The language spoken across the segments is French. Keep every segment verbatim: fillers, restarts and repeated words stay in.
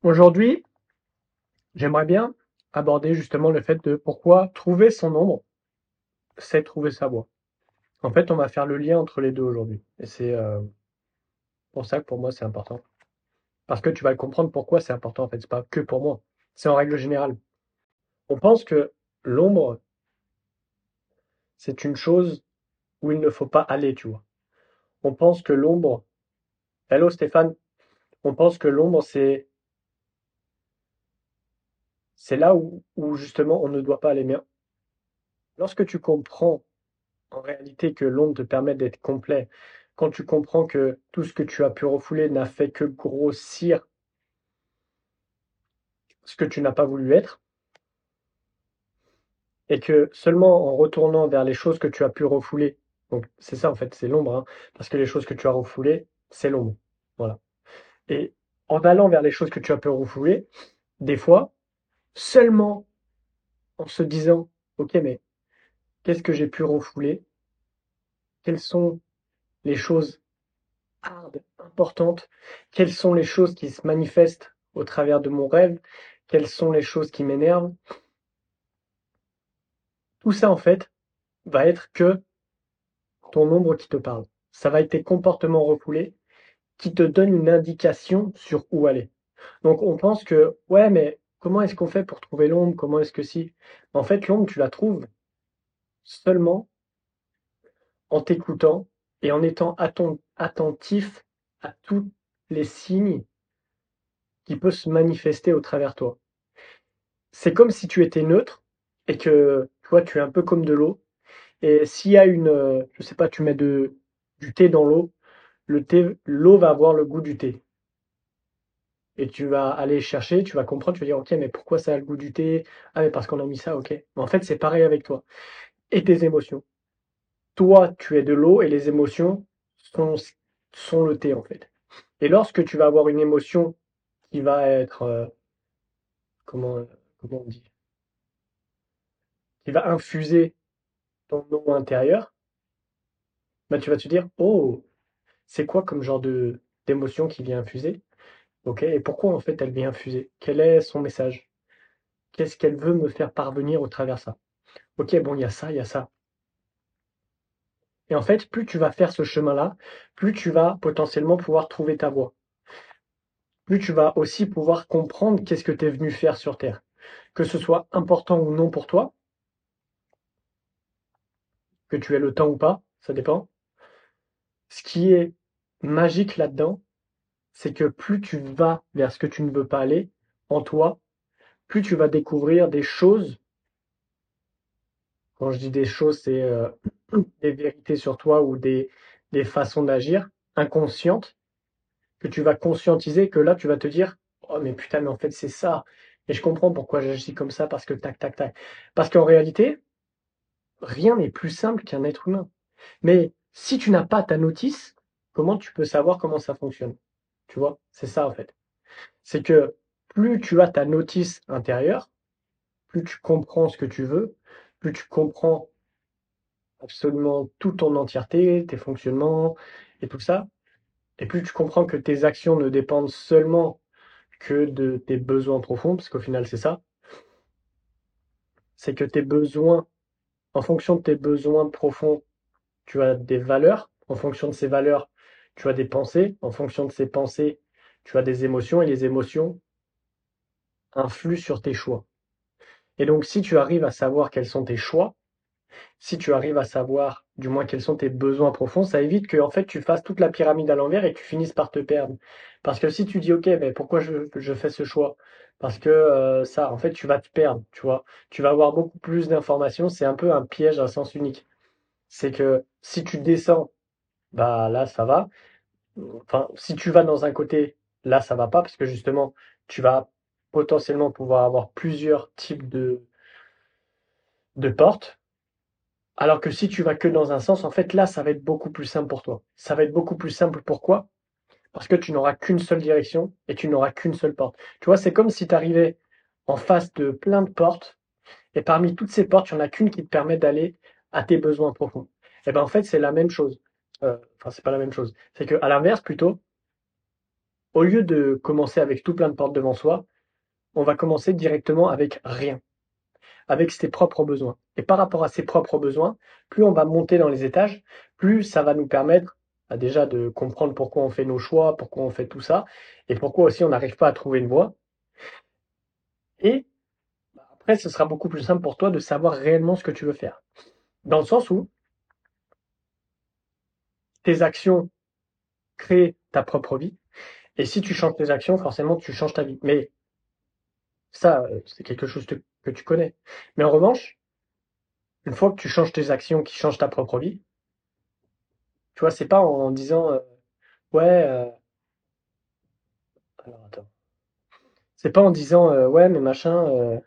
Aujourd'hui, j'aimerais bien aborder justement le fait de pourquoi trouver son ombre, c'est trouver sa voie. En fait, on va faire le lien entre les deux aujourd'hui. Et c'est euh, pour ça que pour moi c'est important. Parce que tu vas comprendre pourquoi c'est important en fait. C'est pas que pour moi. C'est en règle générale. On pense que l'ombre, c'est une chose où il ne faut pas aller, tu vois. On pense que l'ombre. Hello Stéphane. On pense que l'ombre, c'est c'est là où, où justement on ne doit pas aller. Mais lorsque tu comprends en réalité que l'ombre te permet d'être complet, quand tu comprends que tout ce que tu as pu refouler n'a fait que grossir ce que tu n'as pas voulu être, et que seulement en retournant vers les choses que tu as pu refouler, donc c'est ça en fait, c'est l'ombre, hein, parce que les choses que tu as refoulées, c'est l'ombre. Voilà. Et en allant vers les choses que tu as pu refouler, des fois, seulement en se disant, ok, mais qu'est-ce que j'ai pu refouler? Quelles sont les choses hard, importantes? Quelles sont les choses qui se manifestent au travers de mon rêve? Quelles sont les choses qui m'énervent? Tout ça, en fait, va être que ton ombre qui te parle. Ça va être tes comportements refoulés qui te donnent une indication sur où aller. Donc, on pense que, ouais, mais comment est-ce qu'on fait pour trouver l'ombre? Comment est-ce que si? En fait, l'ombre, tu la trouves seulement en t'écoutant et en étant atten- attentif à tous les signes qui peuvent se manifester au travers de toi. C'est comme si tu étais neutre et que toi, tu es un peu comme de l'eau. Et s'il y a une, euh, je sais pas, tu mets de, du thé dans l'eau, le thé, l'eau va avoir le goût du thé. Et tu vas aller chercher, tu vas comprendre, tu vas dire, ok, mais pourquoi ça a le goût du thé? Ah, mais parce qu'on a mis ça, ok. Mais en fait, c'est pareil avec toi. Et tes émotions. Toi, tu es de l'eau et les émotions sont, sont le thé, en fait. Et lorsque tu vas avoir une émotion qui va être, euh, comment, comment on dit, qui va infuser ton eau intérieure, bah, tu vas te dire, oh, c'est quoi comme genre de d'émotion qui vient infuser? Ok, et pourquoi en fait elle vient infuser? Quel est son message? Qu'est-ce qu'elle veut me faire parvenir au travers de ça? Ok, bon, il y a ça, il y a ça. Et en fait, plus tu vas faire ce chemin-là, plus tu vas potentiellement pouvoir trouver ta voie. Plus tu vas aussi pouvoir comprendre qu'est-ce que tu es venu faire sur Terre. Que ce soit important ou non pour toi, que tu aies le temps ou pas, ça dépend. Ce qui est magique là-dedans, c'est que plus tu vas vers ce que tu ne veux pas aller en toi, plus tu vas découvrir des choses. Quand je dis des choses, c'est euh, des vérités sur toi ou des, des façons d'agir inconscientes que tu vas conscientiser, que là, tu vas te dire, oh mais putain, mais en fait, c'est ça. Et je comprends pourquoi j'agis comme ça, parce que tac, tac, tac. Parce qu'en réalité, rien n'est plus simple qu'un être humain. Mais si tu n'as pas ta notice, comment tu peux savoir comment ça fonctionne? Tu vois, c'est ça en fait. C'est que plus tu as ta notice intérieure, plus tu comprends ce que tu veux, plus tu comprends absolument toute ton entièreté, tes fonctionnements et tout ça, et plus tu comprends que tes actions ne dépendent seulement que de tes besoins profonds, parce qu'au final c'est ça, c'est que tes besoins, en fonction de tes besoins profonds, tu as des valeurs, en fonction de ces valeurs, tu as des pensées, en fonction de ces pensées, tu as des émotions, et les émotions influent sur tes choix. Et donc si tu arrives à savoir quels sont tes choix, si tu arrives à savoir du moins quels sont tes besoins profonds, ça évite que en fait tu fasses toute la pyramide à l'envers et que tu finisses par te perdre. Parce que si tu dis ok, mais pourquoi je, je fais ce choix? Parce que euh, ça, en fait, tu vas te perdre, tu vois. Tu vas avoir beaucoup plus d'informations. C'est un peu un piège à sens unique. C'est que si tu descends, bah là ça va. Enfin, si tu vas dans un côté, là ça va pas parce que justement tu vas potentiellement pouvoir avoir plusieurs types de, de portes. Alors que si tu vas que dans un sens, en fait, là, ça va être beaucoup plus simple pour toi. Ça va être beaucoup plus simple. Pourquoi? Parce que tu n'auras qu'une seule direction et tu n'auras qu'une seule porte. Tu vois, c'est comme si tu arrivais en face de plein de portes et parmi toutes ces portes, il n'y en a qu'une qui te permet d'aller à tes besoins profonds. Et ben en fait, c'est la même chose. Euh, enfin, c'est pas la même chose. C'est que à l'inverse, plutôt, Au lieu de commencer avec tout plein de portes devant soi, on va commencer directement avec rien, avec ses propres besoins. Et par rapport à ses propres besoins, plus on va monter dans les étages, plus ça va nous permettre bah, déjà de comprendre pourquoi on fait nos choix, pourquoi on fait tout ça, et pourquoi aussi on n'arrive pas à trouver une voie. Et bah, après, ce sera beaucoup plus simple pour toi de savoir réellement ce que tu veux faire. Dans le sens où tes actions créent ta propre vie, et si tu changes tes actions, forcément tu changes ta vie. Mais ça, euh, c'est quelque chose que que tu connais. Mais en revanche, une fois que tu changes tes actions qui changent ta propre vie, tu vois, c'est pas en disant euh, ouais, euh, alors attends, c'est pas en disant euh, ouais, mais machin, euh,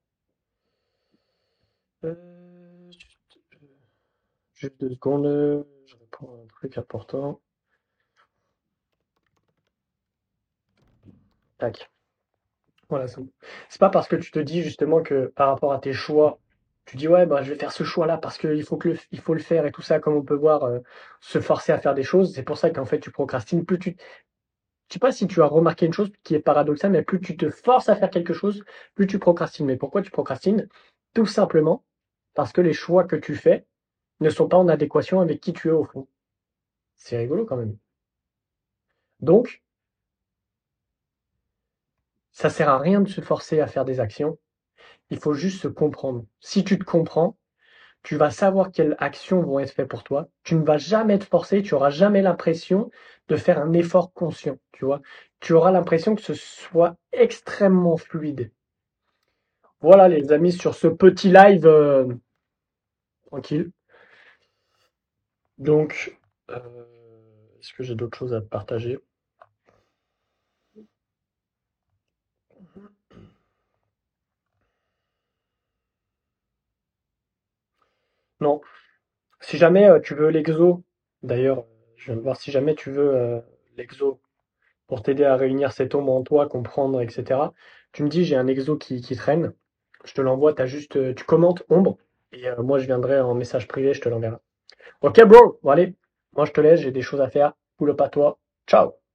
euh, juste deux secondes, euh, je réponds à un truc important. Tac. Voilà, c'est bon. C'est pas parce que tu te dis justement que par rapport à tes choix, tu dis ouais, bah je vais faire ce choix-là parce qu'il faut que le, il faut le faire et tout ça, comme on peut voir, euh, se forcer à faire des choses. C'est pour ça qu'en fait tu procrastines. Plus tu, je sais pas si tu as remarqué une chose qui est paradoxale, mais plus tu te forces à faire quelque chose, plus tu procrastines. Mais pourquoi tu procrastines? Tout simplement parce que les choix que tu fais ne sont pas en adéquation avec qui tu es au fond. C'est rigolo quand même. Donc, ça sert à rien de se forcer à faire des actions. Il faut juste se comprendre. Si tu te comprends, tu vas savoir quelles actions vont être faites pour toi. Tu ne vas jamais te forcer, tu auras jamais l'impression de faire un effort conscient, tu vois. Tu auras l'impression que ce soit extrêmement fluide. Voilà les amis sur ce petit live euh, tranquille. Donc, euh, est-ce que j'ai d'autres choses à te partager? Non. Si jamais euh, tu veux l'exo, d'ailleurs, je vais voir si jamais tu veux euh, l'exo pour t'aider à réunir cette ombre en toi, comprendre, et cetera. Tu me dis, j'ai un exo qui, qui traîne. Je te l'envoie, t'as juste, euh, tu commentes ombre et euh, moi je viendrai en message privé, je te l'enverrai. Ok, bro. Bon, allez, moi je te laisse, j'ai des choses à faire. Pull up à toi. Ciao.